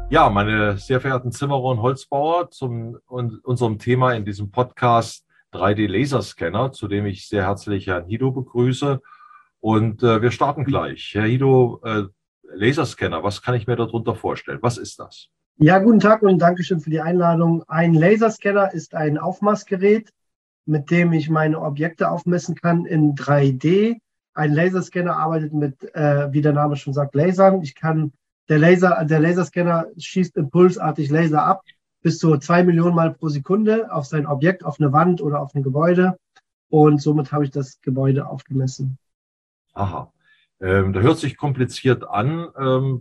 Ja, meine sehr verehrten Zimmerer und Holzbauer, unserem Thema in diesem Podcast 3D-Laserscanner, zu dem ich sehr herzlich Herrn Hido begrüße. Und wir starten gleich. Herr Hido, Laserscanner, was kann ich mir darunter vorstellen? Was ist das? Ja, guten Tag und Dankeschön für die Einladung. Ein Laserscanner ist ein Aufmaßgerät, mit dem ich meine Objekte aufmessen kann in 3D. Ein Laserscanner arbeitet mit, wie der Name schon sagt, Lasern. Der Laserscanner schießt impulsartig Laser ab, bis zu 2 Millionen Mal pro Sekunde auf sein Objekt, auf eine Wand oder auf ein Gebäude. Und somit habe ich das Gebäude aufgemessen. Aha. Da hört sich kompliziert an.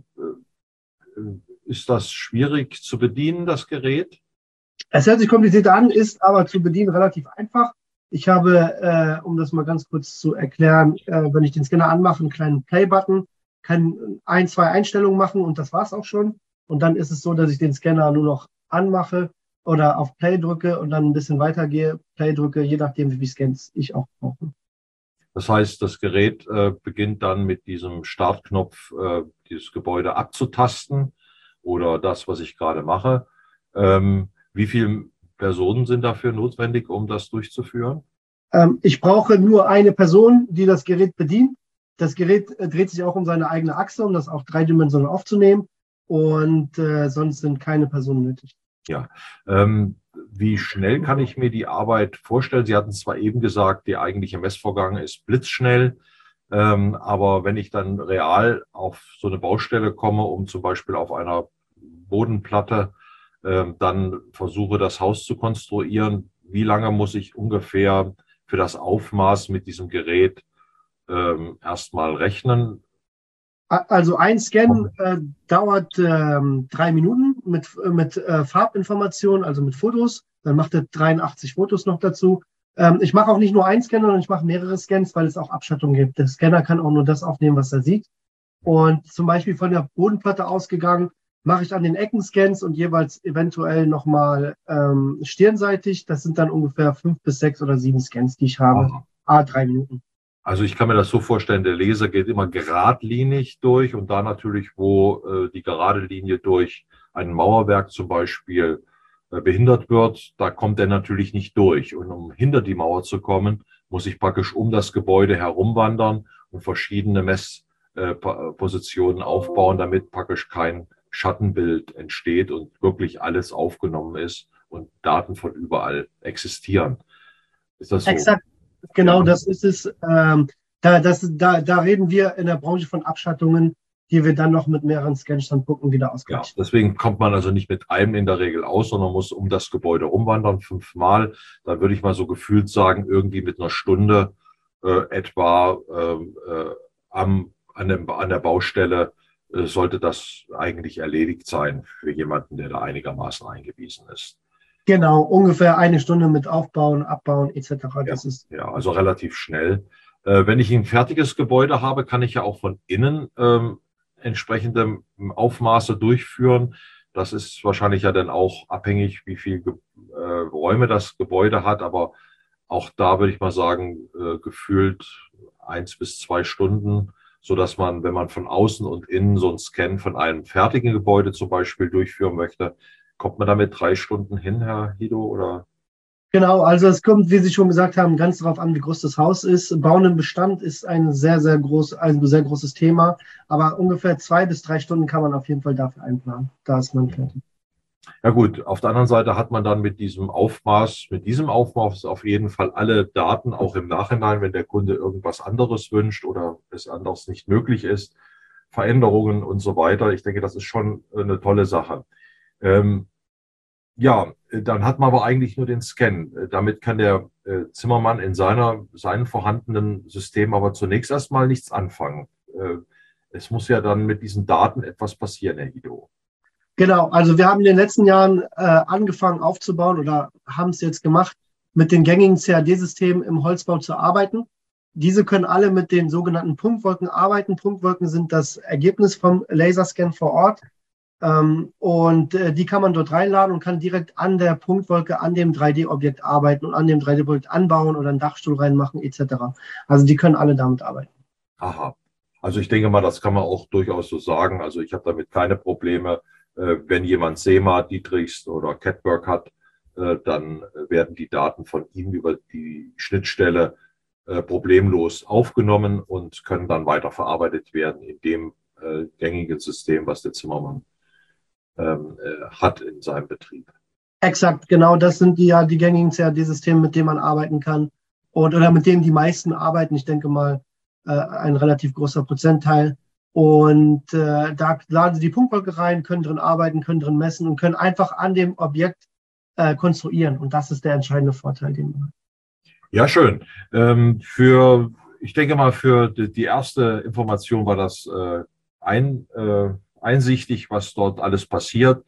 Ist das schwierig zu bedienen, das Gerät? Es hört sich kompliziert an, ist aber zu bedienen relativ einfach. Ich habe, um das mal ganz kurz zu erklären, wenn ich den Scanner anmache, einen kleinen Play-Button, kann ein, zwei Einstellungen machen und das war's auch schon. Und dann ist es so, dass ich den Scanner nur noch anmache oder auf Play drücke und dann ein bisschen weitergehe, Play drücke, je nachdem, wie viele Scans ich auch brauche. Das heißt, das Gerät beginnt dann mit diesem Startknopf, dieses Gebäude abzutasten oder das, was ich gerade mache. Wie viele Personen sind dafür notwendig, um das durchzuführen? Ich brauche nur eine Person, die das Gerät bedient. Das Gerät dreht sich auch um seine eigene Achse, um das auch dreidimensional aufzunehmen. Und sonst sind keine Personen nötig. Ja. Wie schnell kann ich mir die Arbeit vorstellen? Sie hatten zwar eben gesagt, der eigentliche Messvorgang ist blitzschnell, aber wenn ich dann real auf so eine Baustelle komme, um zum Beispiel auf einer Bodenplatte dann versuche, das Haus zu konstruieren, wie lange muss ich ungefähr für das Aufmaß mit diesem Gerät erstmal rechnen? Also ein Scan dauert 3 Minuten mit Farbinformationen, also mit Fotos. Dann macht er 83 Fotos noch dazu. Ich mache auch nicht nur einen Scan, sondern ich mache mehrere Scans, weil es auch Abschattung gibt. Der Scanner kann auch nur das aufnehmen, was er sieht. Und zum Beispiel von der Bodenplatte ausgegangen, mache ich an den Ecken Scans und jeweils eventuell nochmal stirnseitig. Das sind dann ungefähr 5 bis 6 oder 7 Scans, die ich habe. Aha. 3 Minuten. Also ich kann mir das so vorstellen, der Laser geht immer geradlinig durch und da natürlich, wo die gerade Linie durch ein Mauerwerk zum Beispiel behindert wird, da kommt er natürlich nicht durch. Und um hinter die Mauer zu kommen, muss ich praktisch um das Gebäude herumwandern und verschiedene Messpositionen aufbauen, damit praktisch kein Schattenbild entsteht und wirklich alles aufgenommen ist und Daten von überall existieren. Ist das so? Exakt. Ja. Genau, das ist es. Da reden wir in der Branche von Abschattungen, die wir dann noch mit mehreren Scan-Standpunkten wieder Ja, ausgleichen. deswegen kommt man also nicht mit einem in der Regel aus, sondern muss um das Gebäude rumwandern, 5-mal. Da würde ich mal so gefühlt sagen, irgendwie mit einer Stunde etwa an der Baustelle sollte das eigentlich erledigt sein für jemanden, der da einigermaßen eingewiesen ist. Genau, ungefähr eine Stunde mit Aufbauen, Abbauen etc. Ja, Das ist ja, also relativ schnell. Wenn ich ein fertiges Gebäude habe, kann ich ja auch von innen entsprechende Aufmaße durchführen. Das ist wahrscheinlich ja dann auch abhängig, wie viel Räume das Gebäude hat. Aber auch da würde ich mal sagen, gefühlt 1 bis 2 Stunden, sodass man, wenn man von außen und innen so einen Scan von einem fertigen Gebäude zum Beispiel durchführen möchte, kommt man damit 3 Stunden hin, Herr Hido, oder? genau, also es kommt, wie Sie schon gesagt haben, ganz darauf an, wie groß das Haus ist. Bauen im Bestand ist ein ein sehr großes Thema, aber ungefähr 2 bis 3 Stunden kann man auf jeden Fall dafür einplanen. Da ist man fertig. Ja gut, auf der anderen Seite hat man dann mit diesem Aufmaß auf jeden Fall alle Daten, auch im Nachhinein, wenn der Kunde irgendwas anderes wünscht oder es anders nicht möglich ist, Veränderungen und so weiter. Ich denke, das ist schon eine tolle Sache. Ähm, ja, dann hat man aber eigentlich nur den Scan. Damit kann der Zimmermann in seinem vorhandenen System aber zunächst erstmal nichts anfangen. Es muss ja dann mit diesen Daten etwas passieren, Herr Guido. Genau, also wir haben in den letzten Jahren angefangen aufzubauen oder haben es jetzt gemacht, mit den gängigen CAD-Systemen im Holzbau zu arbeiten. Diese können alle mit den sogenannten Punktwolken arbeiten. Punktwolken sind das Ergebnis vom Laserscan vor Ort. Die kann man dort reinladen und kann direkt an der Punktwolke, an dem 3D-Objekt arbeiten und an dem 3D-Objekt anbauen oder einen Dachstuhl reinmachen etc. Also die können alle damit arbeiten. Aha. Also ich denke mal, das kann man auch durchaus so sagen. Also ich habe damit keine Probleme. Wenn jemand SEMA, Dietrichs oder Catwork hat, dann werden die Daten von Ihnen über die Schnittstelle problemlos aufgenommen und können dann weiterverarbeitet werden in dem gängigen System, was der Zimmermann hat in seinem Betrieb. Exakt, genau, das sind die gängigen CAD-Systeme, mit denen man arbeiten kann oder mit denen die meisten arbeiten. Ich denke mal, ein relativ großer Prozentteil. Und da laden sie die Punktwolke rein, können drin arbeiten, können drin messen und können einfach an dem Objekt konstruieren. Und das ist der entscheidende Vorteil, den man hat. Ja, schön. Ich denke mal, für die erste Information war das einsichtig, was dort alles passiert.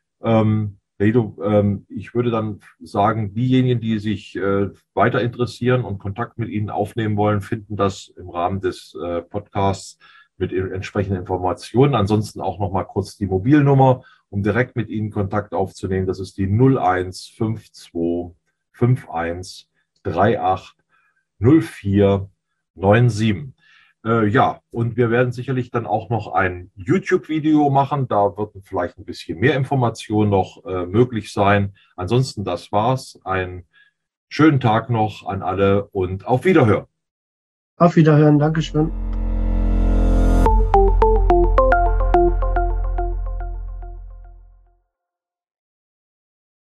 Ich würde dann sagen, diejenigen, die sich weiter interessieren und Kontakt mit Ihnen aufnehmen wollen, finden das im Rahmen des Podcasts mit entsprechenden Informationen. Ansonsten auch noch mal kurz die Mobilnummer, um direkt mit Ihnen Kontakt aufzunehmen. Das ist die 0152 51 38 04 97. Ja, und wir werden sicherlich dann auch noch ein YouTube-Video machen. Da wird vielleicht ein bisschen mehr Information noch möglich sein. Ansonsten, das war's. Einen schönen Tag noch an alle und auf Wiederhören. Auf Wiederhören, Dankeschön.